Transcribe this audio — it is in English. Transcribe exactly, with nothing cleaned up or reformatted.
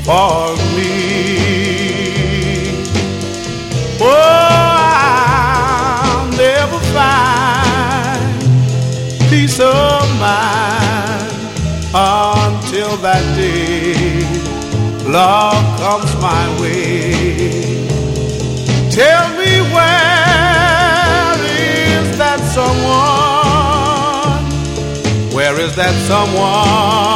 for me. Oh, I'll never find peace of mind until that day love comes my way. Tell me, where is that someone? Where is that someone